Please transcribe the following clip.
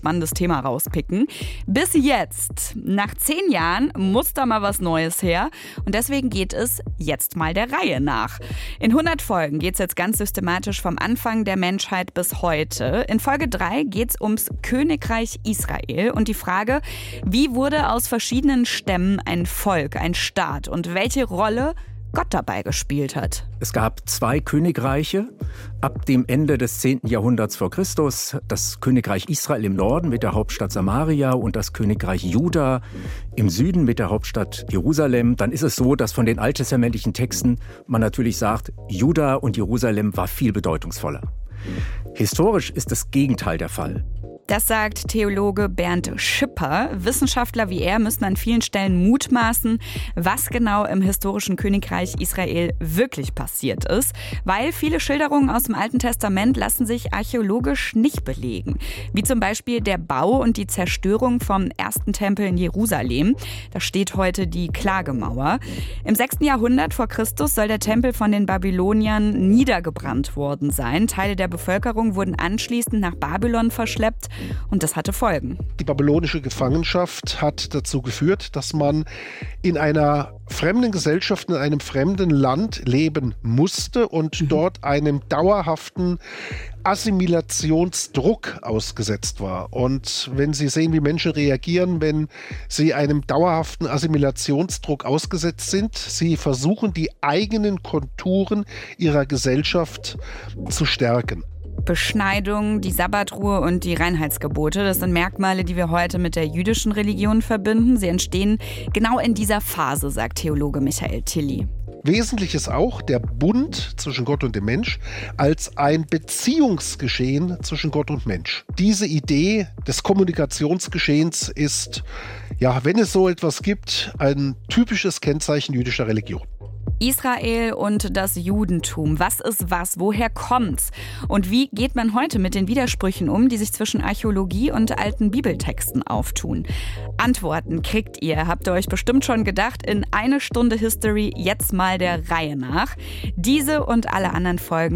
spannendes Thema rauspicken. Bis jetzt, nach 10 Jahren, muss da mal was Neues her. Und deswegen geht es jetzt mal der Reihe nach. In 100 Folgen geht es jetzt ganz systematisch vom Anfang der Menschheit bis heute. In Folge 3 geht es ums Königreich Israel und die Frage, wie wurde aus verschiedenen Stämmen ein Volk, ein Staat und welche Rolle Gott dabei gespielt hat. Es gab 2 Königreiche ab dem Ende des 10. Jahrhunderts vor Christus. Das Königreich Israel im Norden mit der Hauptstadt Samaria und das Königreich Juda im Süden mit der Hauptstadt Jerusalem. Dann ist es so, dass von den alttestamentlichen Texten man natürlich sagt, Juda und Jerusalem war viel bedeutungsvoller. Historisch ist das Gegenteil der Fall. Das sagt Theologe Bernd Schipper. Wissenschaftler wie er müssen an vielen Stellen mutmaßen, was genau im historischen Königreich Israel wirklich passiert ist, weil viele Schilderungen aus dem Alten Testament lassen sich archäologisch nicht belegen. Wie zum Beispiel der Bau und die Zerstörung vom ersten Tempel in Jerusalem. Da steht heute die Klagemauer. Im 6. Jahrhundert vor Christus soll der Tempel von den Babyloniern niedergebrannt worden sein. Teile der Bevölkerung wurden anschließend nach Babylon verschleppt. Und das hatte Folgen. Die babylonische Gefangenschaft hat dazu geführt, dass man in einer fremden Gesellschaft, in einem fremden Land leben musste und dort einem dauerhaften Assimilationsdruck ausgesetzt war. Und wenn Sie sehen, wie Menschen reagieren, wenn sie einem dauerhaften Assimilationsdruck ausgesetzt sind, sie versuchen, die eigenen Konturen ihrer Gesellschaft zu stärken. Beschneidung, die Sabbatruhe und die Reinheitsgebote, das sind Merkmale, die wir heute mit der jüdischen Religion verbinden. Sie entstehen genau in dieser Phase, sagt Theologe Michael Tilly. Wesentlich ist auch der Bund zwischen Gott und dem Mensch als ein Beziehungsgeschehen zwischen Gott und Mensch. Diese Idee des Kommunikationsgeschehens ist, ja, wenn es so etwas gibt, ein typisches Kennzeichen jüdischer Religion. Israel und das Judentum. Was ist was? Woher kommt's? Und wie geht man heute mit den Widersprüchen um, die sich zwischen Archäologie und alten Bibeltexten auftun? Antworten kriegt ihr, habt ihr euch bestimmt schon gedacht, in 1 Stunde History jetzt mal der Reihe nach. Diese und alle anderen Folgen